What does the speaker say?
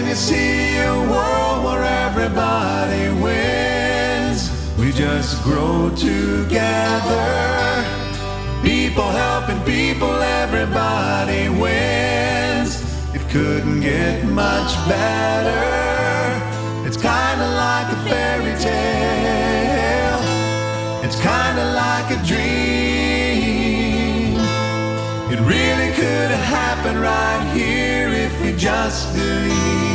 Can you see a world where everybody wins? We just grow together. People helping people, everybody wins. It couldn't get much better. It's kinda like a fairy tale. It's kinda like a dream. It really could have happened right here if we just believe.